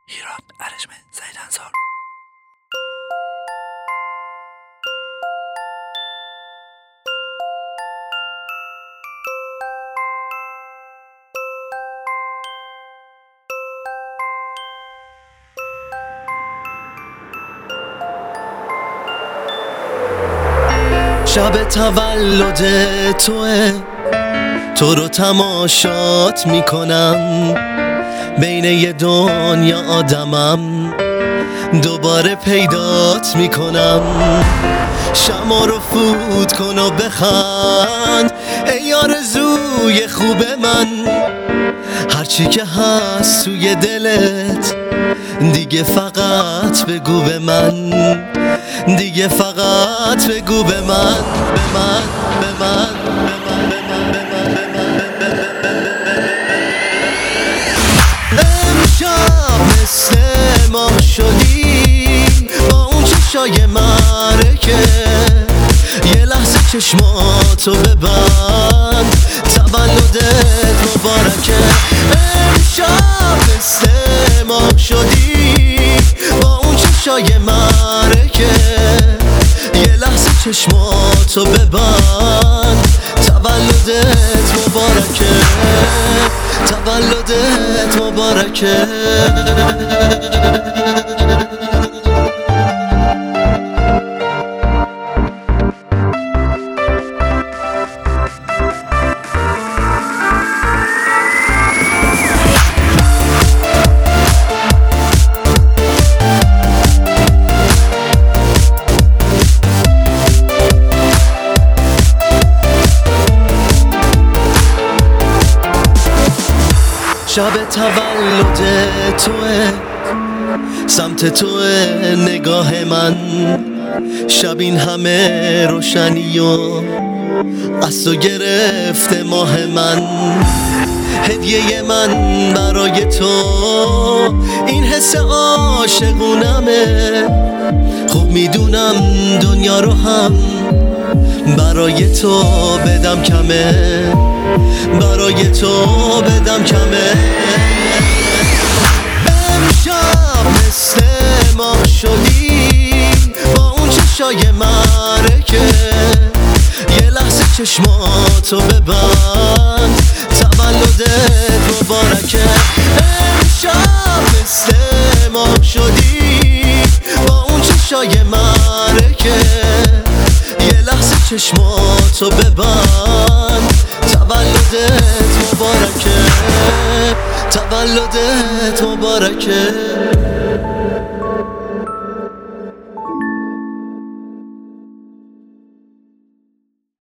ایران ارجمند زیدنزار. شب تولد توه، تو رو تماشات میکنم، بین یه دنیا آدمم دوباره پیدات میکنم. شما رو فوت کن و بخند ای آرزوی خوب من، هرچی که هست توی دلت دیگه فقط بگو به من، دیگه فقط بگو به من، به من، به من، به من، امشب مثل ماه شدی با اون چشای مرکه، یه لحظه چشماتو ببند تولدت مبارکه. امشب مثل ماه شدی با اون چشای مرکه، یه لحظه چشماتو ببند تولدت مبارکه، تولدت مبارکه. شب تولد توه، سمت توه نگاه من، شب این همه روشنی و از تو گرفته ماه من. هدیه من برای تو این حس عاشقونمه، خوب میدونم دنیا رو هم برای تو بدم کمه، برای تو بدم کمه. امشب مثل ماه شدی با اون چشای مرکه، یه لحظه چشماتو ببند تولدت مبارکه. امشب مثل ماه شدی با اون چشای مرکه، یه لحظه چشماتو ببند تولدت مبارکه، تولدت مبارکه.